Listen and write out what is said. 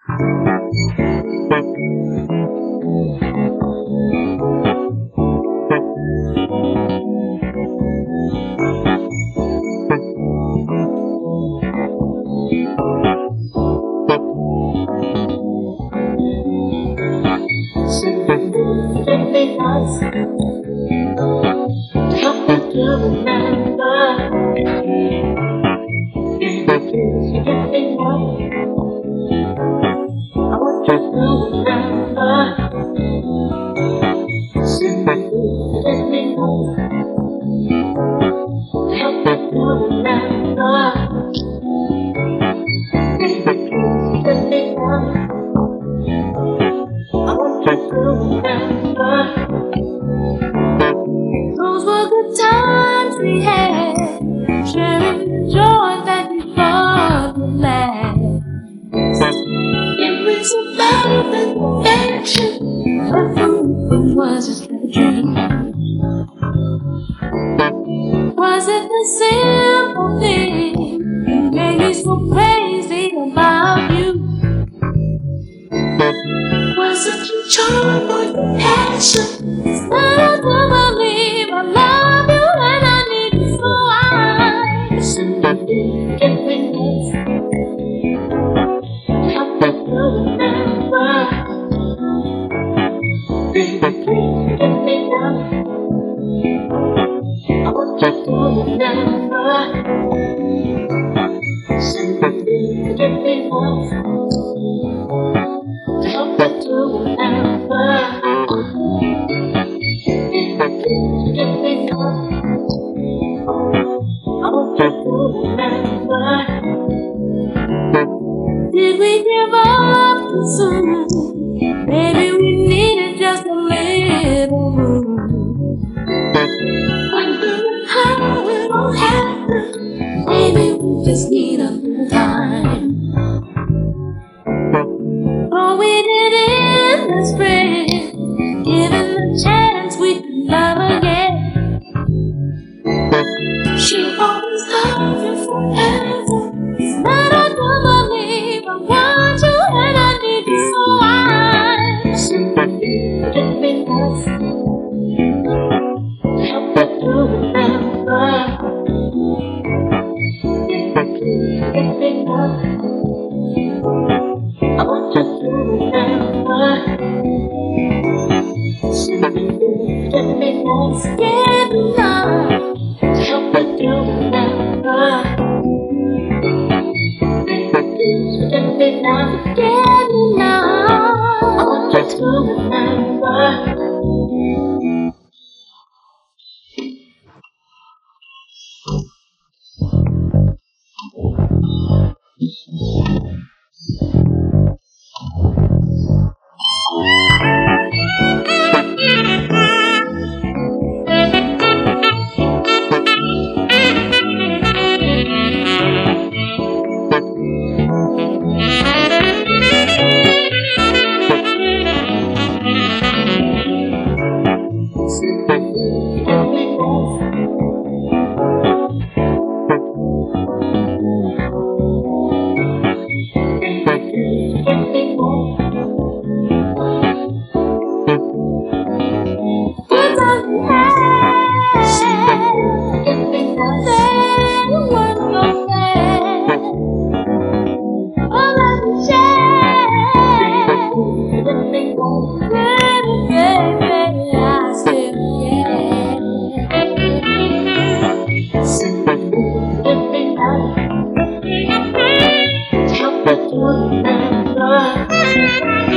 Those were the times we had, sharing the joy that we thought would last. Memories of love and affection, everything was just a dream. Was it the simple thing that made me so crazy about you? Was it your charm or your passion? I don't believe I love you and I need you, so I simply get me next. Help me to remember. Baby, please get me down. I want you to remember. Simply get me next. Help me to remember. Did we give up too soon? Maybe we needed just a little room. Wondering how it all happened. Maybe we just need a little time. Oh, we did in the spring, given the chance we could love again. She always loved you forever. And I don't believe I want you and I need you, so I simply get me lost. Help me to remember. Simply get me lost. I want you to remember. Simply get me lost. Get me lost. Help me to remember. Get me now, get me now. I want you to remember. Help me to remember.